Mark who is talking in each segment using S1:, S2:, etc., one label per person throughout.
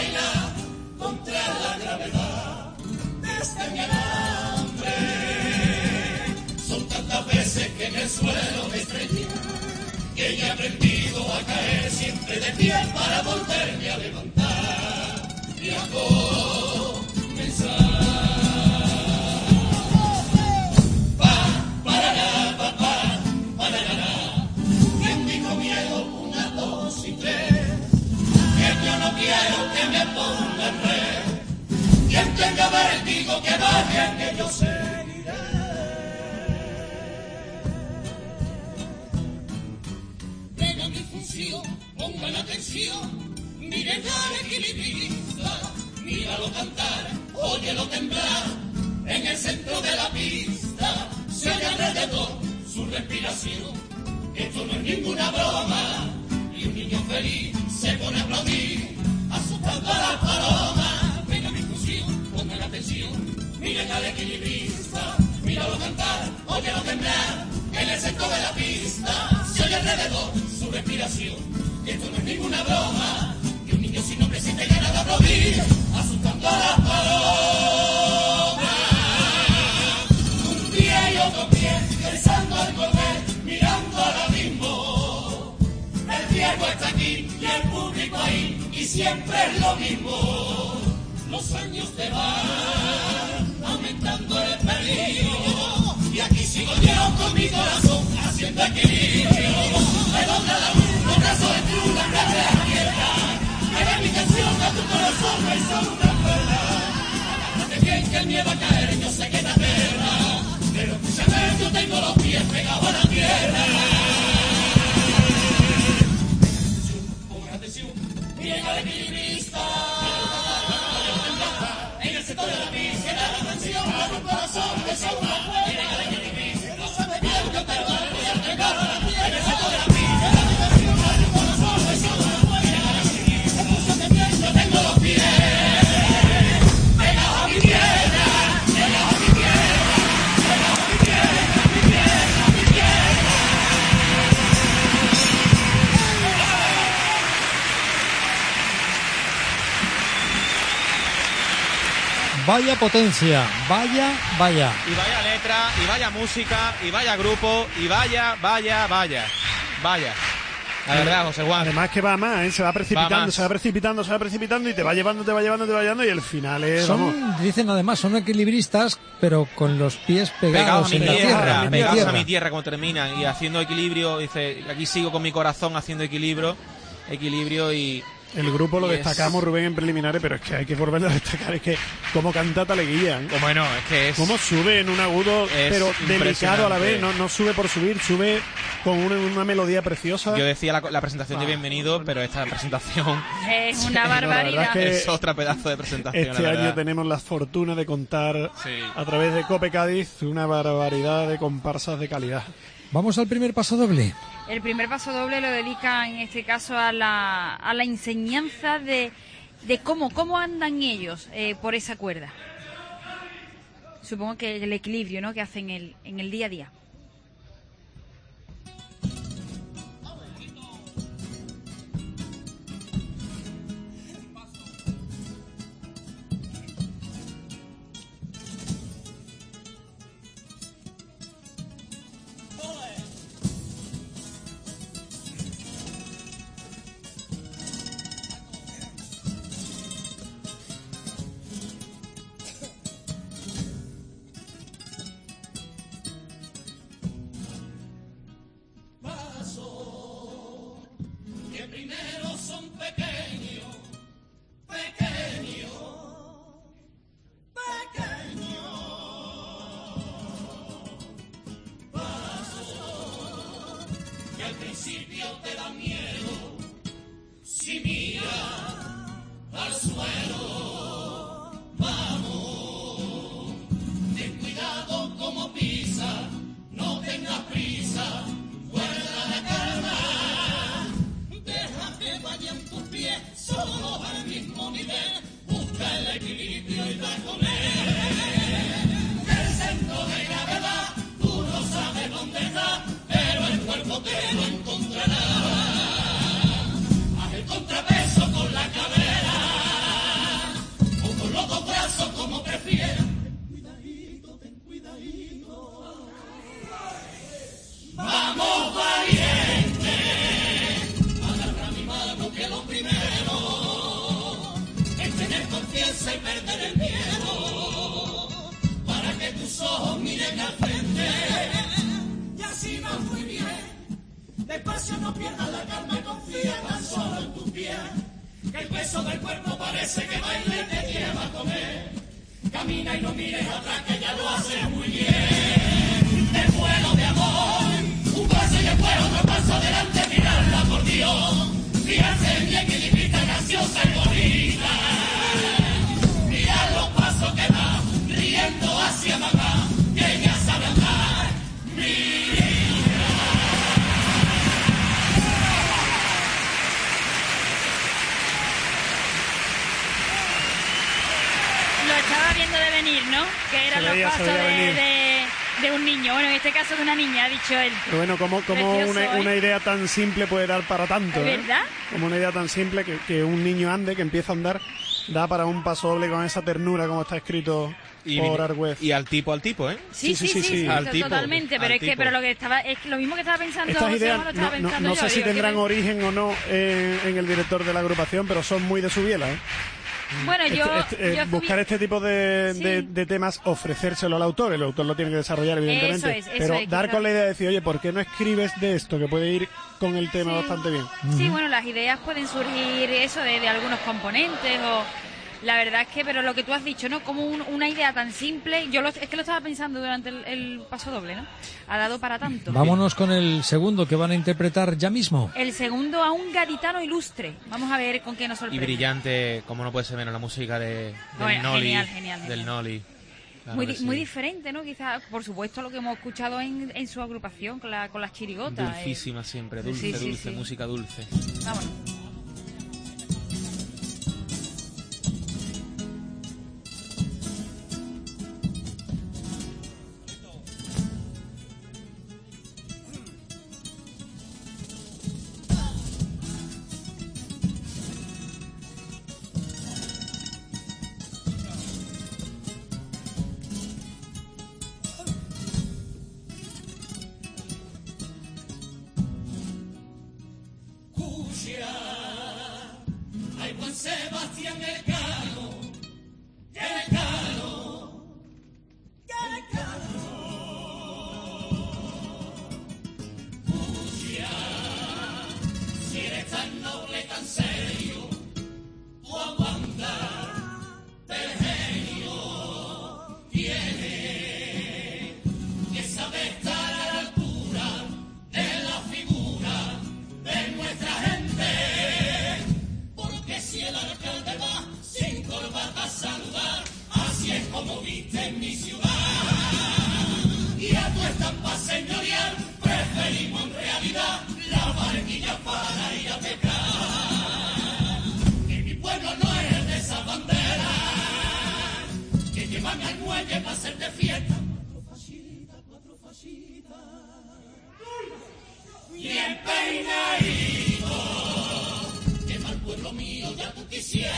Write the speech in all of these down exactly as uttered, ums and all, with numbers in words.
S1: bailar contra la gravedad desde mi alambre. Son tantas veces que en el suelo me estrellé, que ya he aprendido a caer siempre de pie para volverme a levantar y a comenzar. Pa, parará, pa, pa, parará. ¿Quién dijo miedo? Una, dos y tres. Que yo no quiero que me ponga en red. Quien tenga vértigo que baje, que yo seguiré. Venga mi función, pongan atención, miren al equilibrista, míralo cantar, óyelo temblar, en el centro de la pista, se oye alrededor su respiración, esto no es ninguna broma, y un niño feliz se pone a aplaudir, asustando a las palomas. Venga mi función, pongan atención, miren al equilibrista, míralo cantar, óyelo temblar, en el centro de la pista, se oye alrededor su respiración, esto no es ninguna broma, y un niño sin nombre se te gana de aplaudir, asustando a las palomas. Un pie y otro pie, pensando al correr, mirando al abismo. El viejo está aquí y el público ahí, y siempre es lo mismo. Los años te van aumentando el peligro, y aquí sigo yo con mi corazón haciendo equilibrio. Redonda la luz, los brazos de cruz, las brazos abiertas. Era mi canción a tu corazón, no hizo una cuerda. Agárrate bien que el miedo a caer, yo sé que te aterra, pero escúchame, yo tengo los pies pegados a la tierra. Pongan atención, miren al equilibrista. En el sector de la pista, la canción a tu corazón, no hizo una cuerda. Miren al equilibrista, no sabe bien, yo te voy a entregar a la tierra. En el sector de la pista, la canción a tu corazón, no hizo una cuerda. Yo tengo los pies pegados a mi tierra, pegados a mi tierra, pegados a mi tierra, a mi tierra, a mi tierra.
S2: Vaya potencia, vaya, vaya.
S3: Y vaya letra, y vaya música, y vaya grupo, y vaya, vaya, vaya, vaya. La verdad, José Juan.
S4: Además que va más, ¿eh? Se va precipitando,
S3: Va
S4: se va precipitando, se va precipitando y te va llevando, te va llevando, te va llevando y el final es...
S2: Son,
S4: vamos.
S2: dicen además, son equilibristas, pero con los pies pegados,
S3: Pegados a mi
S2: en la
S3: tierra,
S2: tierra, en la
S3: pegados
S2: tierra.
S3: a mi tierra cuando terminan y haciendo equilibrio, dice, aquí sigo con mi corazón haciendo equilibrio, equilibrio y...
S4: El grupo lo
S3: y es-
S4: destacamos, Rubén, en preliminares, pero es que hay que volverlo a destacar, es que como cantata le guían.
S3: Bueno, es que es...
S4: Cómo sube en un agudo,
S3: Es
S4: pero delicado a la vez, no,
S3: impresionante.
S4: no sube por subir, sube con una, una melodía preciosa.
S3: Yo decía la, la presentación de bienvenido, pero esta presentación
S5: Es una
S4: No, la verdad
S5: barbaridad.
S4: es que
S3: es otra pedazo de presentación,
S4: este
S3: la
S4: año
S3: verdad.
S4: tenemos la fortuna de contar
S3: Sí.
S4: a través de Cope Cádiz una barbaridad de comparsas de calidad.
S2: Vamos al primer paso doble.
S5: El primer paso doble lo dedica en este caso a la, a la enseñanza de, de cómo, cómo andan ellos eh, por esa cuerda. Supongo que el equilibrio, ¿no?, que hacen el, en el día a día.
S1: Que primero son pequeños, pequeños, pequeños. Paso que al principio te da miedo, si miras al suelo, vamos, ten cuidado como pisa, no tengas prisa, guarda la calma. Deja que vayan tus pies solo al mismo nivel. Busca el equilibrio y da con él. El centro de gravedad, tú no sabes dónde está, pero el cuerpo te lo encontrará. Haz el contrapeso con la cadera. eso del cuerpo parece que baila y te lleva a comer. Camina y no mires atrás que ya lo haces muy bien. De vuelo de amor, un paso y después otro paso adelante, mirarla por Dios. Fíjate bien que equilibrita, graciosa y bonita. Mira los pasos que da, riendo hacia mamá, que ella sabe andar. Mira.
S5: Lo estaba viendo de venir, ¿no? Que eran los pasos de, de, de un niño. Bueno, en este caso de una niña, ha dicho él.
S4: Pero bueno, como, como una, una idea tan simple puede dar para tanto, ¿eh?
S5: ¿Verdad?
S4: Como una idea tan simple que, que un niño ande, que empieza a andar, da para un paso doble con esa ternura como está escrito
S3: y,
S4: por Argüez.
S3: Y al tipo, al tipo, ¿eh?
S5: Sí, sí, sí, sí, sí, sí,
S3: al
S5: sí
S3: tipo,
S5: totalmente. Pero
S3: al
S5: es que
S3: tipo.
S5: pero lo que estaba es que lo mismo que estaba pensando.
S4: Estas ideas
S5: José, lo estaba
S4: no, no,
S5: pensando
S4: no
S5: yo,
S4: sé si
S5: digo,
S4: tendrán
S5: que...
S4: origen o no eh, en el director de la agrupación, pero son muy de su biela, ¿eh?
S5: Bueno, yo,
S4: este, este, eh,
S5: yo
S4: buscar este tipo de,
S5: sí.
S4: de, de temas, ofrecérselo al autor, el autor lo tiene que desarrollar evidentemente,
S5: Eso es, eso
S4: pero
S5: es,
S4: dar
S5: quizás.
S4: con la idea de decir, oye, ¿por qué no escribes de esto que puede ir con el tema
S5: Sí.
S4: bastante bien?
S5: Sí, bueno, las ideas pueden surgir eso de, de algunos componentes o la verdad es que, pero lo que tú has dicho, ¿no? Como un- una idea tan simple, yo lo, es que lo estaba pensando durante el, el paso doble, ¿no? Ha dado para tanto.
S2: Vámonos con el segundo que van a interpretar ya mismo.
S5: El segundo a un gaditano ilustre. Vamos a ver con qué nos
S3: Y
S5: sorprende.
S3: brillante, como no puede ser menos, la música de, del
S5: Bueno,
S3: Noli.
S5: genial, genial,
S3: Del
S5: genial.
S3: Noli. Claro
S5: muy,
S3: que
S5: di-
S3: sí.
S5: muy diferente, ¿no? Quizás, por supuesto, lo que hemos escuchado en, en su agrupación con, la, con las chirigotas. eh.
S3: Dulcísima siempre, dulce,
S5: Sí, sí,
S3: dulce,
S5: sí.
S3: música dulce.
S5: Vámonos.
S1: Ay, Juan Sebastián el Cano, el Cano, el Cano. Pucha, si eres tan noble, tan serio, tu aguanta del genio tiene que saber estar a la altura de la figura de nuestra gente. Porque si el alcalde va sin corbata a saludar, así es como viste en mi ciudad. Y a tu estampa señorial preferimos en realidad la barquilla para ir a pescar. Que mi pueblo no es el de esa bandera que llevan al muelle para hacer de fiesta. Cuatro fajitas, cuatro fajitas. Bien peinadito. Pueblo mío, ya tú quisieras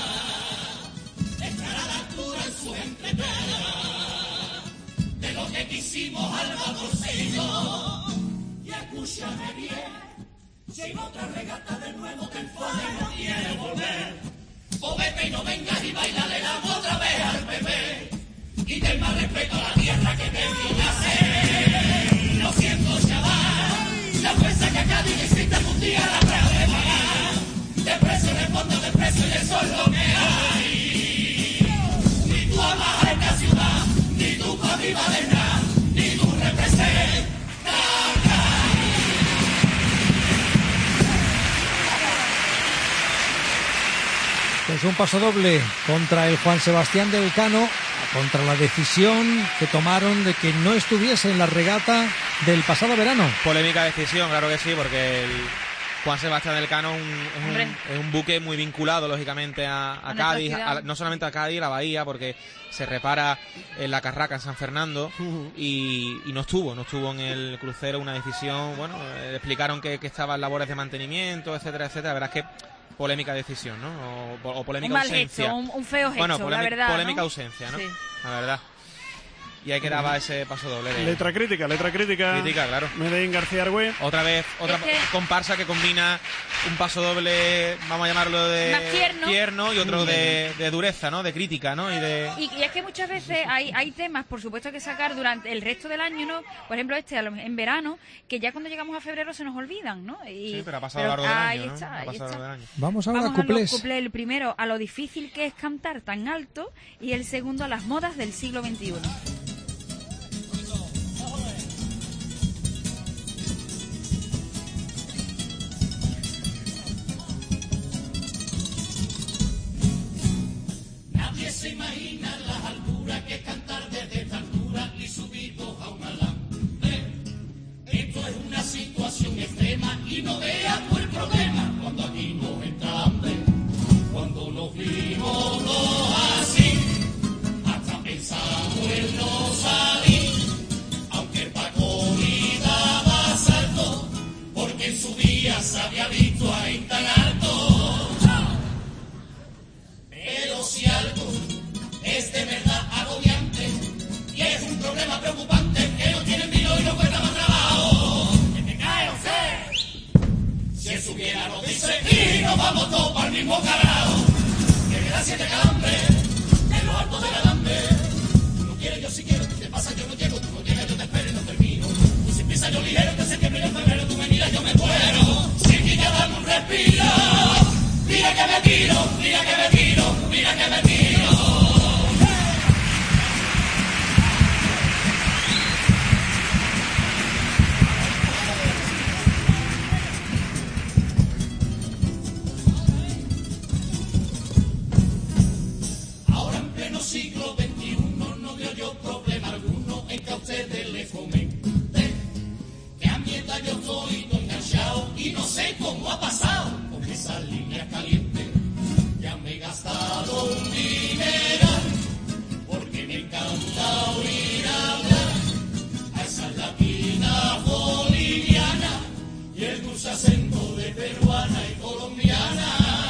S1: estar a la altura en su entrepera de lo que quisimos al vaporcito. Y escúchame bien, si en otra regata de nuevo te enfadas y no quieres volver, pues vete y no vengas y bailale la otra vez al bebé y ten más respeto a la tierra que te vio nacer. Lo siento, chaval, la fuerza que acá dijiste un día la habrá de pagar. De precio, de fondo, de precio, y eso es lo que hay. Ni tú amas a esta ciudad, ni tú pa' viva de nada, ni tú representas.
S2: Pues un paso doble contra el Juan Sebastián del Cano, contra la decisión que tomaron de que no estuviese en la regata del pasado verano.
S3: Polémica decisión, claro que sí, porque el Juan Sebastián del Cano es un, es
S5: Hombre.
S3: un, es un buque muy vinculado, lógicamente, a, a
S5: A nuestra
S3: Cádiz,
S5: ciudad.
S3: a- no solamente a Cádiz, a la Bahía, porque se repara en la Carraca, en San Fernando, y, y no estuvo, no estuvo en el crucero, una decisión, bueno, eh, le explicaron que, que estaban labores de mantenimiento, etcétera, etcétera, la verdad es que polémica decisión, ¿no? O, o polémica
S5: Un mal
S3: ausencia.
S5: gesto, un, un feo gesto,
S3: Bueno,
S5: la
S3: polémica,
S5: verdad,
S3: polémica
S5: ¿no?
S3: ausencia, ¿no?
S5: Sí.
S3: La verdad. y hay que grabar ese paso doble. De...
S4: Letra crítica, letra crítica.
S3: Crítica, claro.
S4: Medellín García Argüe.
S3: Otra vez, otra
S5: Es que-
S3: comparsa que combina un paso doble, vamos a llamarlo de
S5: Más tierno.
S3: y otro de, de dureza, ¿no? De crítica, ¿no? Y de...
S5: Y, y es que muchas veces hay, hay temas, por supuesto, que sacar durante el resto del año, ¿no? Por ejemplo, este a lo- en verano, que ya cuando llegamos a febrero se nos olvidan, ¿no? Y,
S3: Sí, pero ha pasado a lo largo del
S5: ahí
S3: año, ¿no?
S5: está,
S3: Ha
S5: ahí
S3: pasado a lo
S5: está.
S3: largo del año.
S2: Vamos ahora
S5: Vamos
S2: a
S5: a los
S2: cuplés.
S5: cuplés. El primero, a lo difícil que es cantar tan alto, y el segundo, a las modas del siglo veintiuno.
S1: Nadie se imagina las alturas que es cantar desde esta altura y subidos a un alambre. Esto es una situación extrema y no veas tú el problema cuando aquí nos entra hambre. Cuando nos vimos dos así, hasta pensamos en no salir, aunque el Paco daba salto, porque en su día se había visto ahí tan alto. Pero si algo es de verdad agobiante y es un problema preocupante que no tienen vino y no cuesta más trabajo, que te cae o sé. Si él supiera nos dice y nos vamos todos para el mismo carajo, que me da siete calambres en lo alto del alambre. Tú no quieres, yo sí quiero, tú te pasas, yo no llego, tú no llegas, yo te espero y no termino. Y si empieza yo ligero, que septiembre y en febrero tú me miras, yo me muero. Si aquí ya dame un respiro, mira que me tiro, mira que me tiro, mira que me tiro. Ahora en pleno siglo veintiuno no veo yo problema alguno en que a ustedes les comente que a mi edad yo estoy todo enganchado y no sé cómo ha pasado con esas líneas calientes. Ya me he gastado un dineral porque me encanta oír hablar a esas latinas bolivianas y el dulce acento de peruana y colombiana.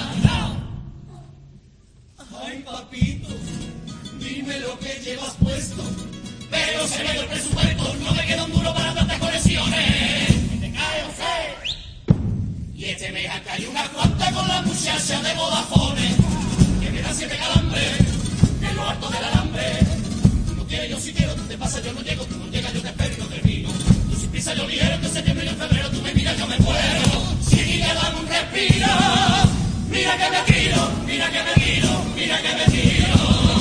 S1: Ay, papito, dime lo que llevas puesto, pero se me dio el presupuesto, no me queda un duro para tantas conexiones. Que te cae o sé. Y este mes acá hay una cuanta con la muchacha de Vodafone, que me da siete calambres en lo alto del alambre. Tú no quieres, yo sí quiero, tú te pasas, yo no llego, tú no llegas, yo te espero y no termino. Tú si pisas, yo ligero, que septiembre y en febrero tú me miras, yo me muero. Si me dan un respiro, mira que me tiro, mira que me tiro, mira que me tiro.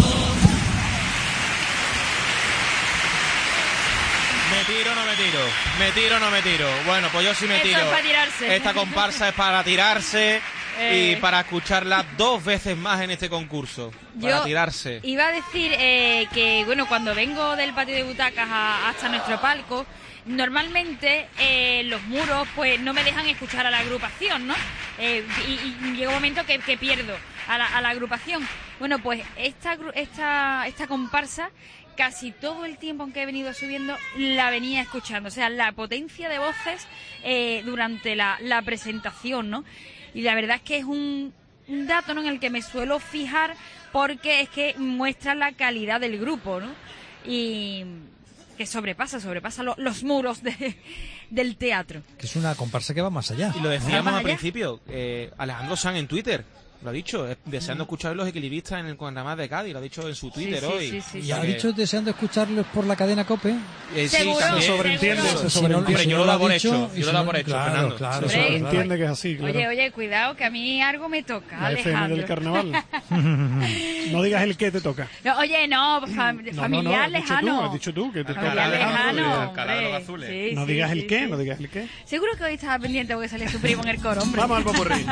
S3: Me tiro, no me tiro. Me tiro, no me tiro. Bueno, pues yo sí me
S5: Esto
S3: tiro.
S5: es para tirarse.
S3: Esta comparsa es para tirarse
S5: Eh.
S3: y para escucharla dos veces más en este concurso. Para
S5: Yo
S3: tirarse.
S5: Iba a decir eh, que, bueno, cuando vengo del patio de butacas a- hasta nuestro palco, normalmente eh, los muros pues no me dejan escuchar a la agrupación, ¿no? Eh, y, y llega un momento que, que pierdo a la, a la agrupación. Bueno, pues esta, agru- esta, esta comparsa, casi todo el tiempo en que he venido subiendo, la venía escuchando. O sea, la potencia de voces eh, durante la, la presentación, ¿no? Y la verdad es que es un, un dato, ¿no?, en el que me suelo fijar, porque es que muestra la calidad del grupo, ¿no? Y que sobrepasa, sobrepasa lo- los muros de- del teatro.
S2: Que es una comparsa que va más allá.
S3: Y lo
S5: ¿Va
S3: decíamos
S5: más
S3: al
S5: allá?
S3: principio, eh, Alejandro Sanz en Twitter, lo ha dicho, eh, deseando escuchar los equilibristas en el Cuandamás de Cádiz, lo ha dicho en su Twitter
S5: Sí, sí,
S3: hoy.
S5: sí, sí,
S2: Y
S5: sí.
S2: ha
S3: Que-
S2: dicho deseando escucharlos por la cadena COPE.
S3: eh, sí,
S5: Seguro,
S3: también.
S4: Se sobreentiende,
S5: seguro.
S4: se
S2: Si no-
S4: sobreentiende.
S3: Hombre,
S2: si
S3: yo
S2: no
S3: lo
S2: ha
S3: doy por
S2: dicho,
S3: hecho,
S2: y
S3: yo lo
S2: si
S3: doy
S2: no-
S3: por hecho,
S2: claro,
S3: Fernando.
S2: claro,
S4: Se
S5: Hombre.
S2: claro,
S4: sobreentiende que es así, claro.
S5: Oye, oye, cuidado, que a mí algo me toca,
S4: La F M
S5: Alejandro.
S4: del carnaval. No digas el que te toca.
S5: No, oye, no, fam-
S4: No, no,
S5: familiar
S4: no, has dicho
S5: lejano.
S4: tú, has dicho tú que te toca.
S5: Familiar
S3: Alejandro,
S5: lejano,
S3: Calado de los
S5: hombre.
S3: Azules.
S5: Sí,
S4: No
S5: sí,
S4: digas
S5: sí,
S4: el qué,
S5: sí.
S4: no digas el qué.
S5: Seguro que hoy estaba pendiente porque salía tu primo en el coro, hombre.
S4: Vamos al popurrí.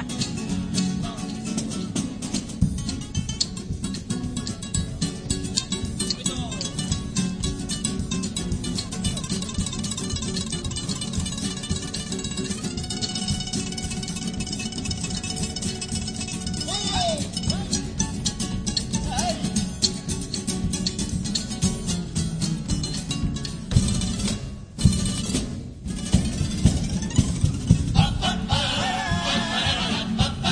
S1: Pa, pa, pa,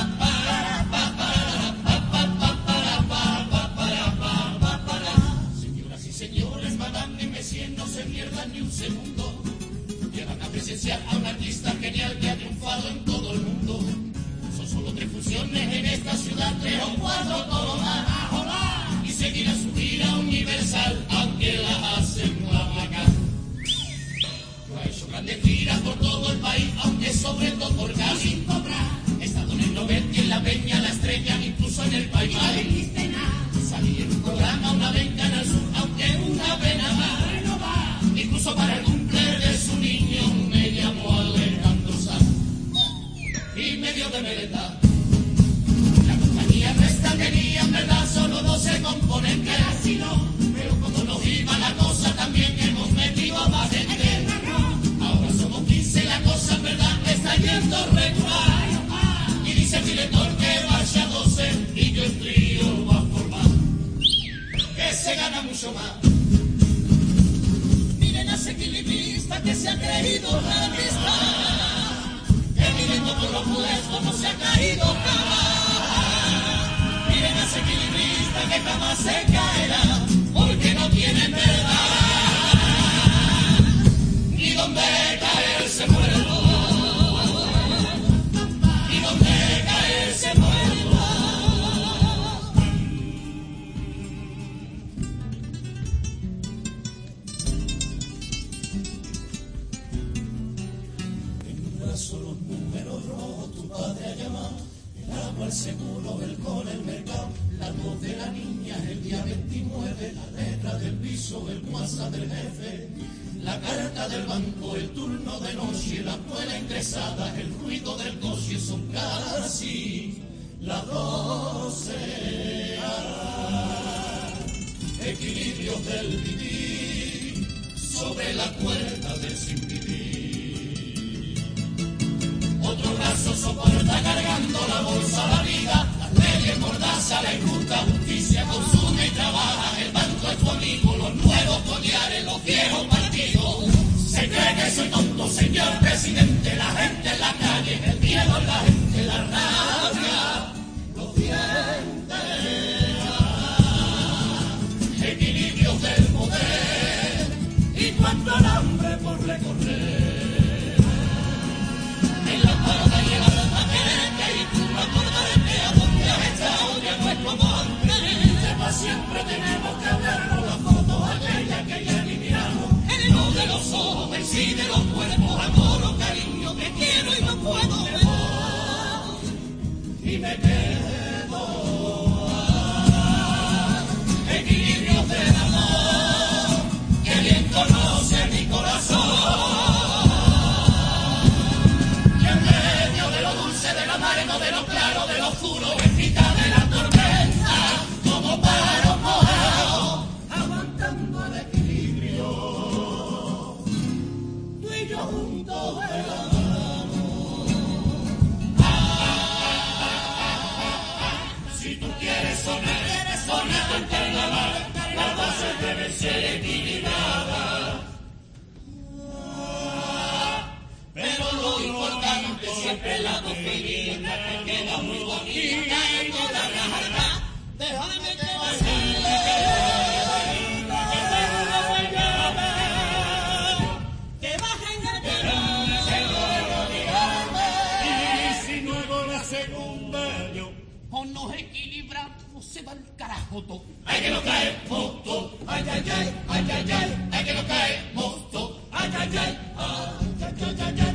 S1: cuatro toros más. Y seguirá su gira universal, aunque la hacen la acá. Lo ha hecho grandes giras por todo el país, aunque sobre todo por Cali. Estado en el Novetti, en la Peña, la Estrella, incluso en el país. Salí en un programa una vez en Canal Sur, aunque una pena más. Incluso para el cumpleaños de su niño me llamó Alejandro Sanz y me dio de merendar. La compañía nuestra tenía en verdad solo doce componentes, así no, pero como nos iba la cosa también hemos metido a más gente. Ahora somos quince, la cosa en verdad está yendo regular. Y dice el director que vaya a doce y yo el trío va a formar, que se gana mucho más. Miren a ese equilibrista que se ha creído realista, que viviendo por los puestos no se ha caído jamás. Miren a ese equilibrista que jamás se caerá, porque no tiene verdad. Y donde caer se muere, y donde caer se muere. Solo los números rojos tu padre ha llamado, el agua, el seguro, el cole, el mercado, la voz de la niña, el día veintinueve, la letra del piso, el WhatsApp del jefe, la carta del banco, el turno de noche, la escuela ingresada, el ruido del coche, son casi las doce. Equilibrios del vivir sobre la cuerda del sin vivir. Otro brazo soporta cargando la bolsa la vida, las leyes mordaza, la injusta justicia consume y trabaja. El banco es tu amigo, los nuevos collares, los viejos partidos. Se cree que soy tonto, señor presidente, la gente en la calle, el miedo en la gente, la rabia, los dientes. Equilibrios del poder y cuanto al hambre por recorrer. En la parada y el alma quererte y tú acordarte a donde has estado ya nuestro amor. Para siempre tenemos que hablarnos la foto aquella que ya ni miramos. No de los ojos, en sí de los cuerpos, amor o cariño, te quiero y no puedo ver. Y me quedo. Equilibrios del amor, que bien conoce mi corazón. De lo claro, de lo oscuro, bendita de la tormenta, como pájaro mojado, aguantando el equilibrio, tú y yo juntos de la mano. Ah, ah, ah, ah, ah. Si tú quieres sonar, quieres sonar en carnaval, las voces deben ser equilibradas. Pero lo importante siempre es la doctrina, que queda muy bonita en toda la jarra. Déjame que vacile, que tengo una huella, que bajen el telón, que luego diarme. Y si luego la segunda yo, con los equilibrados se va el carajo todo. Hay que no cae moto, ay, ay, ay, ay, ay, ay, hay que no cae moto, ay, ay, ay, ay, ay, ay, ay, ay, ay, ay.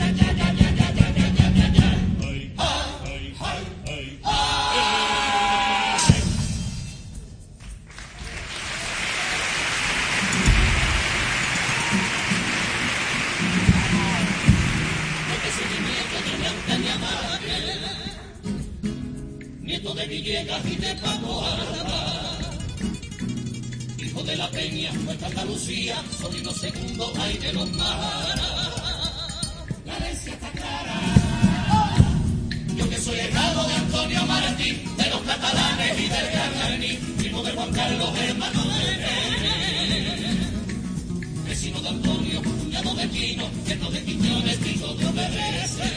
S1: Nieto de Villegas y de Paco Alba, hijo de la Peña, nuestra Andalucía, sonido segundo, hay de los maras. La herencia está clara. Yo que soy hijado de Antonio Martín, de los catalanes y del Garganí, primo de Juan Carlos, hermano de René, vecino de Antonio, cuñado de Quino, nieto de Quiñones, hijo de Obedece.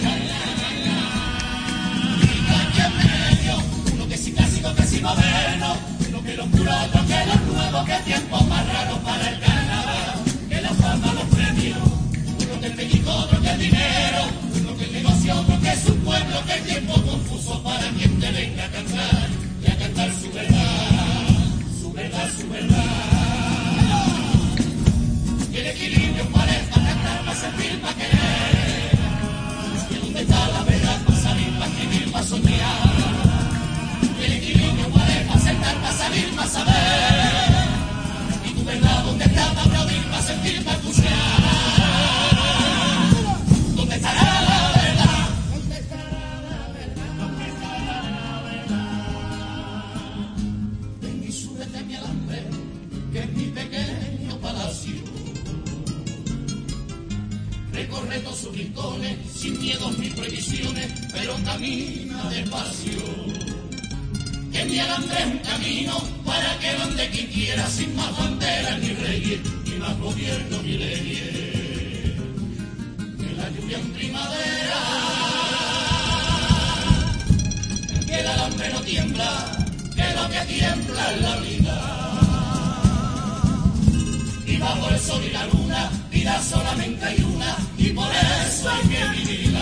S1: Casi moderno, uno que los pura, otro que los nuevos, que tiempo más raro para el carnaval, que la fama, los premios, uno que el pellizco, otro que el dinero, uno que el negocio, otro que es un pueblo, que el tiempo confuso para quien te venga a cantar. rincones, sin miedos ni previsiones, pero camina despacio. Que mi alambre es un camino para que ande quien quiera, sin más banderas ni reyes, ni más gobierno ni leyes. Que la lluvia en primavera, que el alambre no tiembla, que lo que tiembla es la vida. Y bajo el sol y la luna, vida solamente hay una, y por eso hay que vivir.